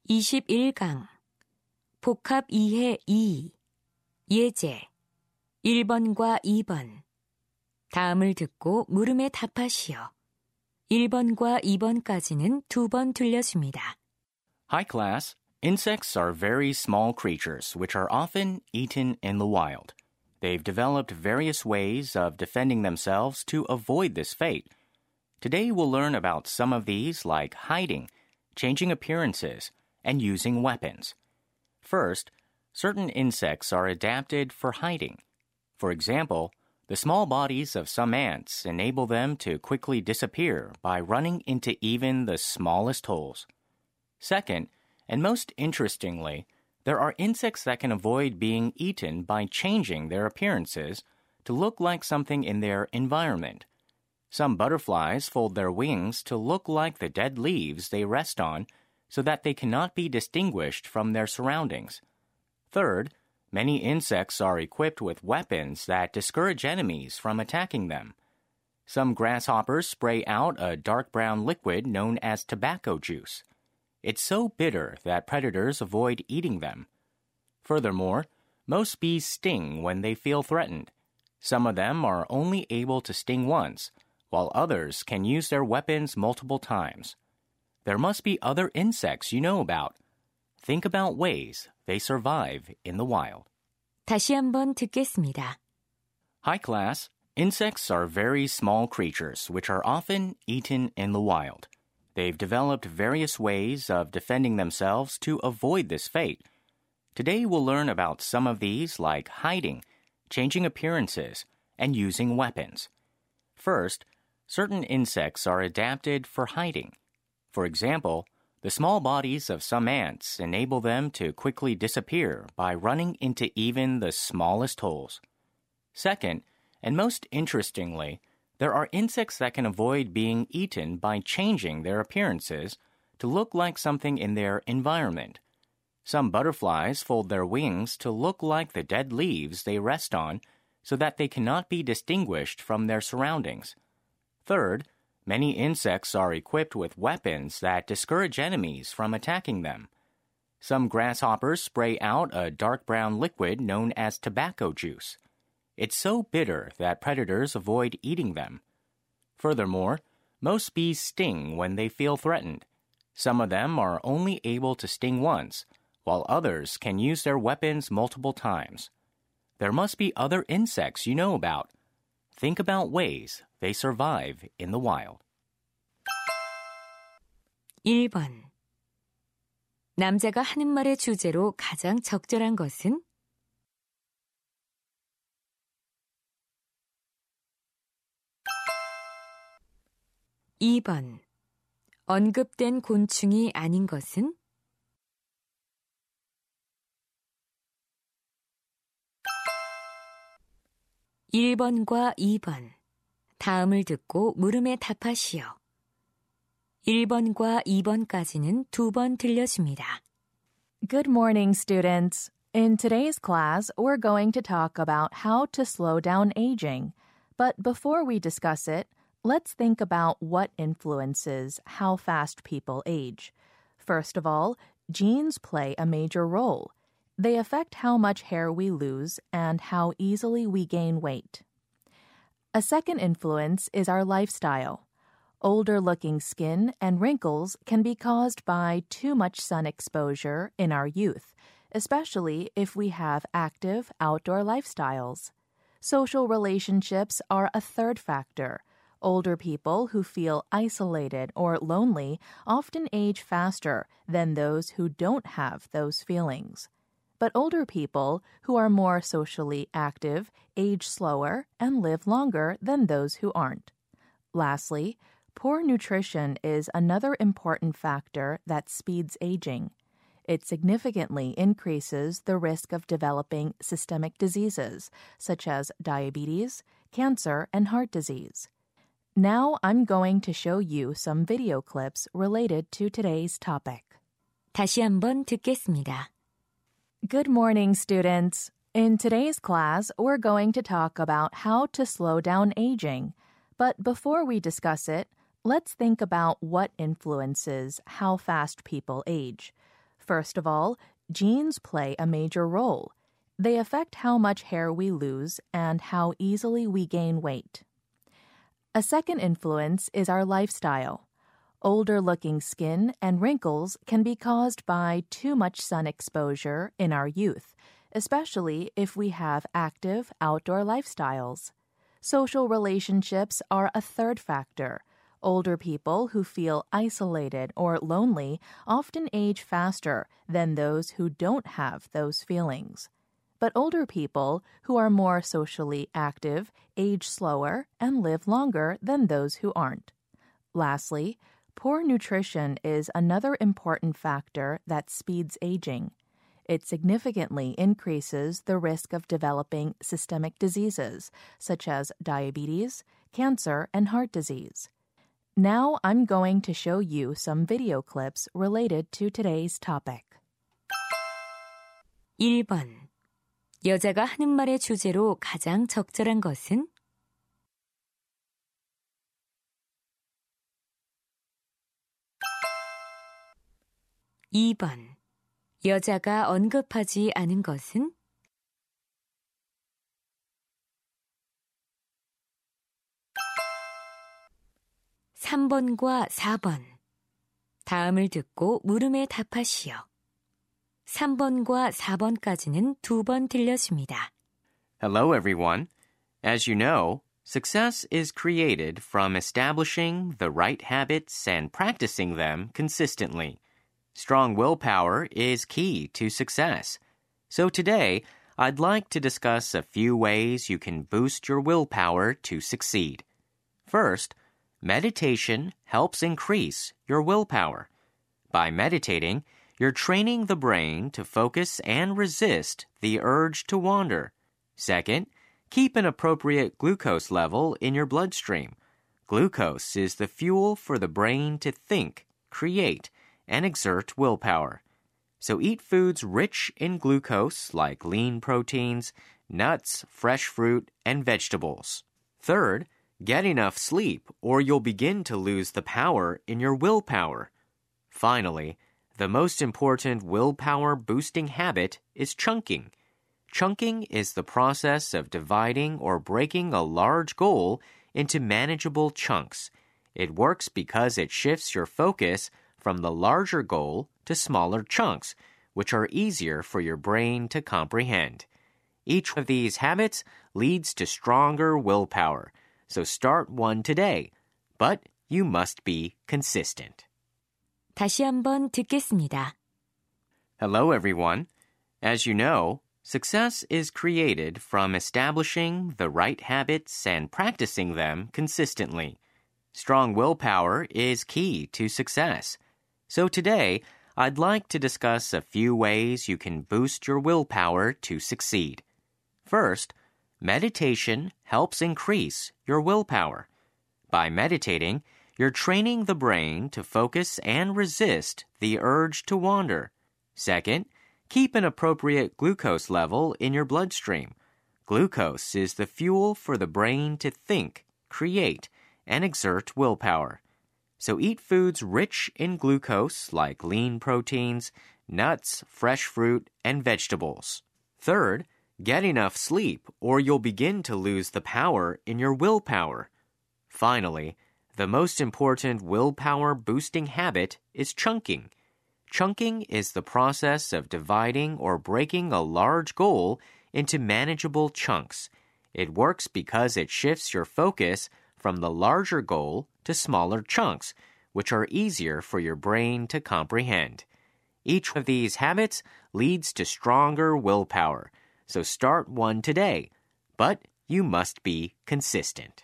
21강 복합 이해 2 예제 1번과 2번 다음을 듣고 물음에 답하시오. 1번과 2번까지는 2번 들려줍니다. Hi class. Insects are very small creatures which are often eaten in the wild. They've developed various ways of defending themselves to avoid this fate. Today we'll learn about some of these like hiding, changing appearances, and using weapons. First, certain insects are adapted for hiding. For example, the small bodies of some ants enable them to quickly disappear by running into even the smallest holes. Second, and most interestingly, there are insects that can avoid being eaten by changing their appearances to look like something in their environment. Some butterflies fold their wings to look like the dead leaves they rest on so that they cannot be distinguished from their surroundings. Third, many insects are equipped with weapons that discourage enemies from attacking them. Some grasshoppers spray out a dark brown liquid known as tobacco juice. It's so bitter that predators avoid eating them. Furthermore, most bees sting when they feel threatened. Some of them are only able to sting once, while others can use their weapons multiple times. There must be other insects you know about. Think about ways they survive in the wild. 다시 한번 듣겠습니다. Hi class. Insects are very small creatures which are often eaten in the wild. They've developed various ways of defending themselves to avoid this fate. Today we'll learn about some of these like hiding, changing appearances, and using weapons. First, certain insects are adapted for hiding. For example, the small bodies of some ants enable them to quickly disappear by running into even the smallest holes. Second, and most interestingly, there are insects that can avoid being eaten by changing their appearances to look like something in their environment. Some butterflies fold their wings to look like the dead leaves they rest on so that they cannot be distinguished from their surroundings. Third, many insects are equipped with weapons that discourage enemies from attacking them. Some grasshoppers spray out a dark brown liquid known as tobacco juice. It's so bitter that predators avoid eating them. Furthermore, most bees sting when they feel threatened. Some of them are only able to sting once, while others can use their weapons multiple times. There must be other insects you know about. Think about ways they survive in the wild. 1번 남자가 하는 말의 주제로 가장 적절한 것은? 2번 언급된 곤충이 아닌 것은? 1번과 2번 다음을 듣고 물음에 답하시오. 1번과 2번까지는 2번 들려줍니다. Good morning, students. In today's class, we're going to talk about how to slow down aging. But before we discuss it, let's think about what influences how fast people age. First of all, genes play a major role. They affect how much hair we lose and how easily we gain weight. A second influence is our lifestyle. Older-looking skin and wrinkles can be caused by too much sun exposure in our youth, especially if we have active outdoor lifestyles. Social relationships are a third factor. Older people who feel isolated or lonely often age faster than those who don't have those feelings. But older people who are more socially active age slower and live longer than those who aren't. Lastly, poor nutrition is another important factor that speeds aging. It significantly increases the risk of developing systemic diseases, such as diabetes, cancer, and heart disease. Now I'm going to show you some video clips related to today's topic. 다시 한번 듣겠습니다. Good morning, students. In today's class, we're going to talk about how to slow down aging. But before we discuss it, let's think about what influences how fast people age. First of all, genes play a major role. They affect how much hair we lose and how easily we gain weight. A second influence is our lifestyle. Older-looking skin and wrinkles can be caused by too much sun exposure in our youth, especially if we have active outdoor lifestyles. Social relationships are a third factor. Older people who feel isolated or lonely often age faster than those who don't have those feelings. But older people who are more socially active age slower and live longer than those who aren't. Lastly, poor nutrition is another important factor that speeds aging. It significantly increases the risk of developing systemic diseases, such as diabetes, cancer, and heart disease. Now I'm going to show you some video clips related to today's topic. 1번. 여자가 하는 말의 주제로 가장 적절한 것은? 2번. 여자가 언급하지 않은 것은? 3번과 4번. 다음을 듣고 물음에 답하시오. 3번과 4번까지는 2번 들려줍니다. Hello, everyone. As you know, success is created from establishing the right habits and practicing them consistently. Strong willpower is key to success. So today, I'd like to discuss a few ways you can boost your willpower to succeed. First, meditation helps increase your willpower. By meditating, you're training the brain to focus and resist the urge to wander. Second, keep an appropriate glucose level in your bloodstream. Glucose is the fuel for the brain to think, create, and exert willpower. So eat foods rich in glucose like lean proteins, nuts, fresh fruit, and vegetables. Third, get enough sleep or you'll begin to lose the power in your willpower. Finally, the most important willpower-boosting habit is chunking. Chunking is the process of dividing or breaking a large goal into manageable chunks. It works because it shifts your focus from the larger goal to smaller chunks, which are easier for your brain to comprehend. Each of these habits leads to stronger willpower, so start one today, but you must be consistent. 다시 한번 듣겠습니다. Hello, everyone. As you know, success is created from establishing the right habits and practicing them consistently. Strong willpower is key to success. So today, I'd like to discuss a few ways you can boost your willpower to succeed. First, meditation helps increase your willpower. By meditating, you're training the brain to focus and resist the urge to wander. Second, keep an appropriate glucose level in your bloodstream. Glucose is the fuel for the brain to think, create, and exert willpower. So eat foods rich in glucose like lean proteins, nuts, fresh fruit, and vegetables. Third, get enough sleep or you'll begin to lose the power in your willpower. Finally, the most important willpower-boosting habit is chunking. Chunking is the process of dividing or breaking a large goal into manageable chunks. It works because it shifts your focus from the larger goal to smaller chunks, which are easier for your brain to comprehend. Each of these habits leads to stronger willpower, so start one today, but you must be consistent.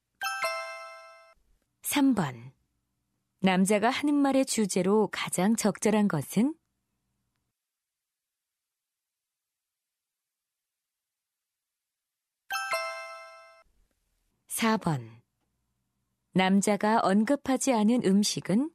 3번. 남자가 하는 말의 주제로 가장 적절한 것은? 4번. 남자가 언급하지 않은 음식은?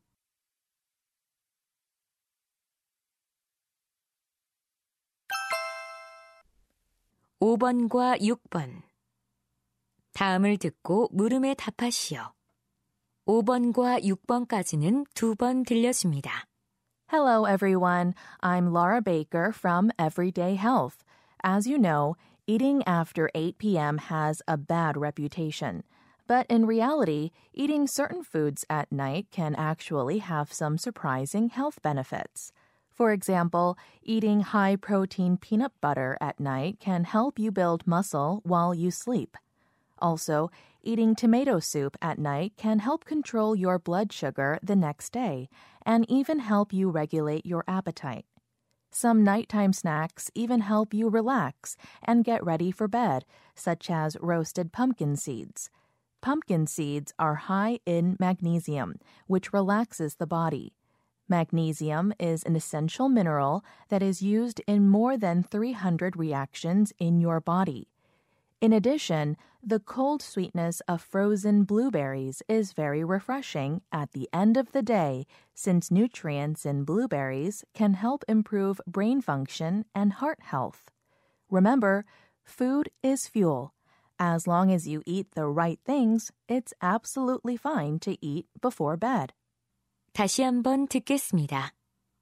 5번과 6번. 다음을 듣고 물음에 답하시오. 5번과 6번까지는 2번 들려줍니다. Hello, everyone. I'm Laura Baker from Everyday Health. As you know, eating after 8 p.m. has a bad reputation. But in reality, eating certain foods at night can actually have some surprising health benefits. For example, eating high-protein peanut butter at night can help you build muscle while you sleep. Also, eating tomato soup at night can help control your blood sugar the next day and even help you regulate your appetite. Some nighttime snacks even help you relax and get ready for bed, such as roasted pumpkin seeds. Pumpkin seeds are high in magnesium, which relaxes the body. Magnesium is an essential mineral that is used in more than 300 reactions in your body. In addition, the cold sweetness of frozen blueberries is very refreshing at the end of the day since nutrients in blueberries can help improve brain function and heart health. Remember, food is fuel. As long as you eat the right things, it's absolutely fine to eat before bed. 다시 한번 듣겠습니다.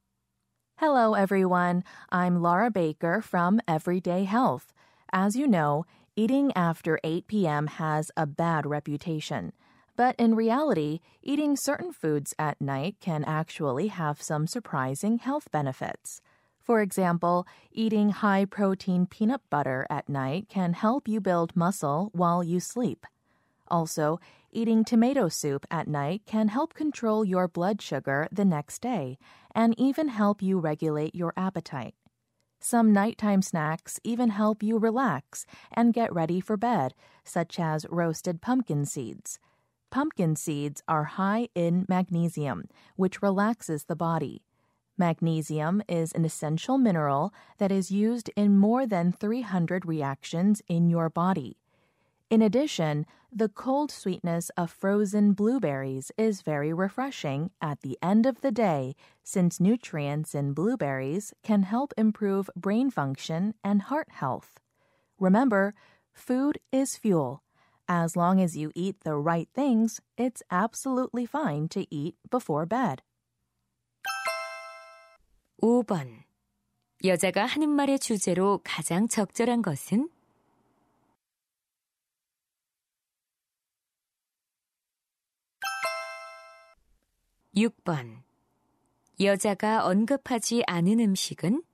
Hello, everyone. I'm Laura Baker from Everyday Health. As you know, eating after 8 p.m. has a bad reputation. But in reality, eating certain foods at night can actually have some surprising health benefits. For example, eating high-protein peanut butter at night can help you build muscle while you sleep. Also, eating tomato soup at night can help control your blood sugar the next day and even help you regulate your appetite. Some nighttime snacks even help you relax and get ready for bed, such as roasted pumpkin seeds. Pumpkin seeds are high in magnesium, which relaxes the body. Magnesium is an essential mineral that is used in more than 300 reactions in your body. In addition, the cold sweetness of frozen blueberries is very refreshing at the end of the day since nutrients in blueberries can help improve brain function and heart health. Remember, food is fuel. As long as you eat the right things, it's absolutely fine to eat before bed. 5번. 여자가 하는 말의 주제로 가장 적절한 것은? 6번. 여자가 언급하지 않은 음식은?